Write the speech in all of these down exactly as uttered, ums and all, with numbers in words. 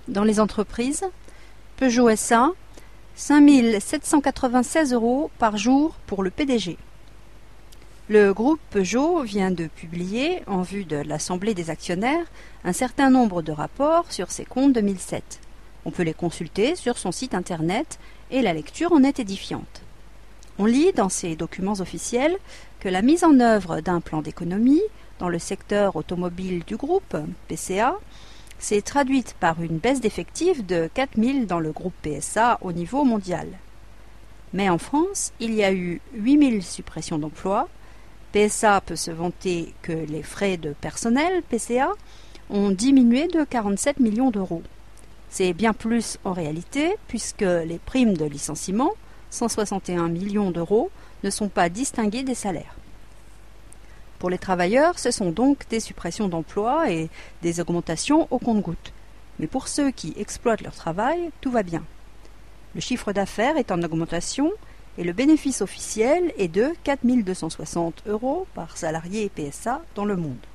Dans les entreprises, Peugeot S A, cinq mille sept cent quatre-vingt-seize euros par jour pour le P D G. Le groupe Peugeot vient de publier, en vue de l'Assemblée des actionnaires, un certain nombre de rapports sur ses comptes deux mille sept. On peut les consulter sur son site internet et la lecture en est édifiante. On lit dans ces documents officiels que la mise en œuvre d'un plan d'économie dans le secteur automobile du groupe, P C A, s'est traduite par une baisse d'effectifs de quatre mille dans le groupe P S A au niveau mondial. Mais en France, il y a eu huit mille suppressions d'emplois. P S A peut se vanter que les frais de personnel P C A ont diminué de quarante-sept millions d'euros. C'est bien plus en réalité, puisque les primes de licenciement, cent soixante et un millions d'euros, ne sont pas distinguées des salaires. Pour les travailleurs, ce sont donc des suppressions d'emplois et des augmentations au compte-gouttes. Mais pour ceux qui exploitent leur travail, tout va bien. Le chiffre d'affaires est en augmentation et le bénéfice officiel est de quatre mille deux cent soixante euros par salarié P S A dans le monde.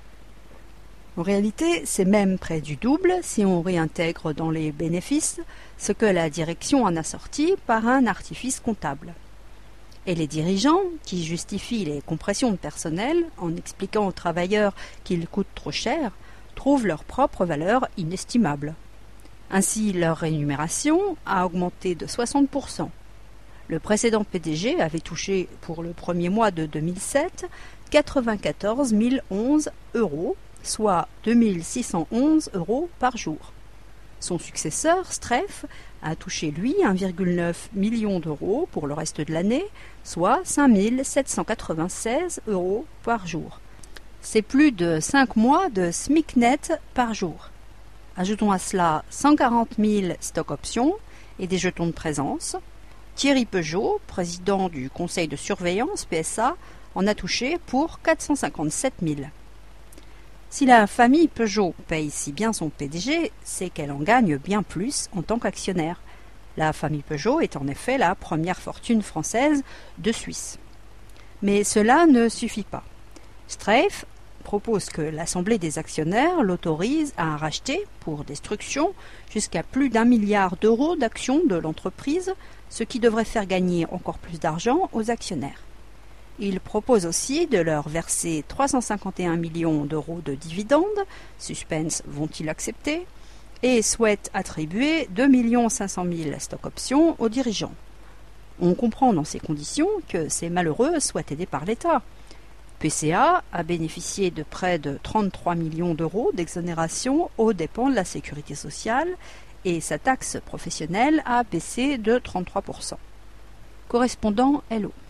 En réalité, c'est même près du double si on réintègre dans les bénéfices ce que la direction en a sorti par un artifice comptable. Et les dirigeants, qui justifient les compressions de personnel en expliquant aux travailleurs qu'ils coûtent trop cher, trouvent leur propre valeur inestimable. Ainsi, leur rémunération a augmenté de soixante pour cent. Le précédent P D G avait touché pour le premier mois de deux mille sept quatre-vingt-quatorze mille onze euros, soit deux mille six cent onze euros par jour. Son successeur, Streff, a touché lui un virgule neuf million d'euros pour le reste de l'année, soit cinq mille sept cent quatre-vingt-seize euros par jour. C'est plus de cinq mois de SMIC net par jour. Ajoutons à cela cent quarante mille stock options et des jetons de présence. Thierry Peugeot, président du conseil de surveillance P S A, en a touché pour quatre cent cinquante-sept mille. Si la famille Peugeot paye si bien son P D G, c'est qu'elle en gagne bien plus en tant qu'actionnaire. La famille Peugeot est en effet la première fortune française de Suisse. Mais cela ne suffit pas. Streff propose que l'Assemblée des actionnaires l'autorise à racheter, pour destruction, jusqu'à plus d'un milliard d'euros d'actions de l'entreprise, ce qui devrait faire gagner encore plus d'argent aux actionnaires. Il propose aussi de leur verser trois cent cinquante et un millions d'euros de dividendes, suspense vont-ils accepter, et souhaite attribuer deux millions cinq cent mille stock options aux dirigeants. On comprend dans ces conditions que ces malheureux soient aidés par l'État. P C A a bénéficié de près de trente-trois millions d'euros d'exonération aux dépens de la sécurité sociale et sa taxe professionnelle a baissé de trente-trois pour cent. Correspondant L O